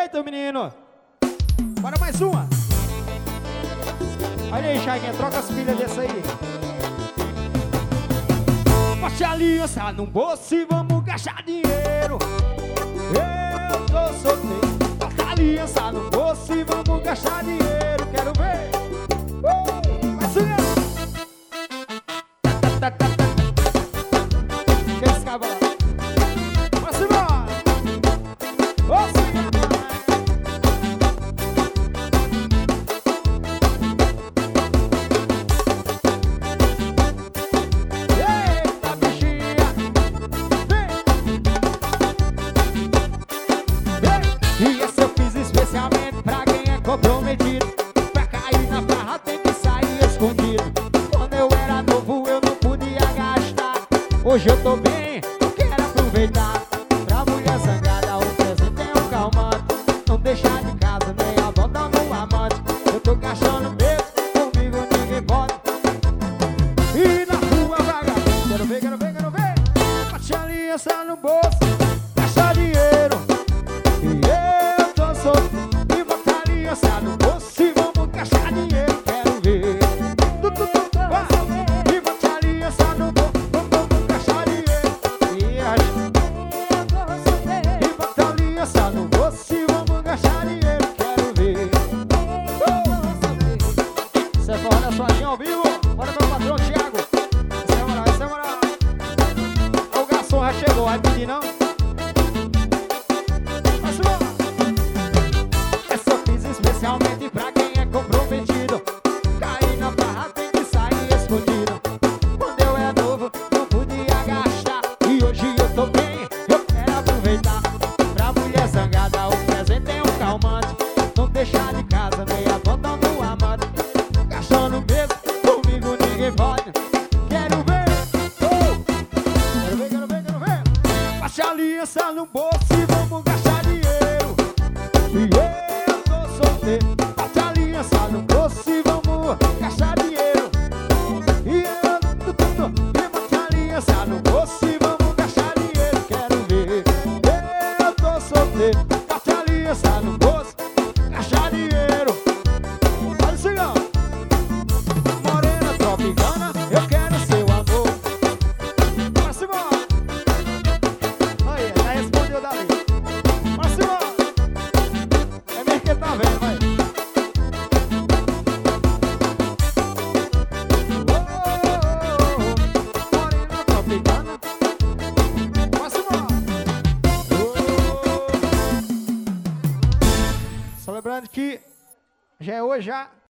Eita, menino. Bora mais uma. Olha aí, Chaguinha, troca as pilhas dessa aí. Bote a aliança no bolso e vamos gastar dinheiro. Eu tô solteiro. Bota a aliança no bolso e vamos gastar dinheiro. Quero ver. Vai subir. Que esse cavalo. Vamos embora. Vamos embora. Eita, bichinha. Vem. E esse eu fiz especialmente pra quem é comprometido. Pra cair na farra tem que sair escondido. Quando eu era novo eu não podia gastar. Hoje eu tô bem, eu quero aproveitar. Pra mulher zangada o presente é um calmante. Não deixar de casa nem abandonar no amante. Eu tô gastando mesmo, comigo ninguém pode. E na rua vagabundo, quero ver, quero ver, quero ver. Bate a aliança no bolso, gasta dinheiro. E eu tô solto. E bota a aliança no bolso e vamos gastar dinheiro. Quero ver. E bota a aliança no bolso, vamos gastar dinheiro. E bota a aliança no bolso e vamos gastar dinheiro. Quero ver. Você é forró da Sozinha ao vivo? Bora, meu patrão Thiago. Essa é a moral, essa é a moral. O garçom já chegou, vai pedir não? Mas vamos. Essa eu fiz especialmente pra quem é comprometido. Cair na farra tem que sair escondido. Quando eu era novo não podia gastar. E hoje eu tô bem, eu quero aproveitar. Pra mulher zangada o presente é um calmante. Não deixar de casa nem abandonar no amante. Gastando mesmo, comigo ninguém pode. Quero ver. Quero ver, quero ver, quero ver. Baixa a aliança no bolso e vamos gastar dinheiro. E eu tô solteiro. Baixa a aliança no bolso e vamos gastar dinheiro. E baixa a aliança no bolso e vamos gastar dinheiro. Quero ver. Eu tô solteiro. Baixa a aliança no bolso, gastar dinheiro. Olha o cigão. Morena tropicana, eu quero seu amor. Vamos embora. Olha, já respondeu dali. Vamos embora. É mesmo que ele tá vendo, vai. Morena tropicana. Vamos embora. Só lembrando que já é hoje já.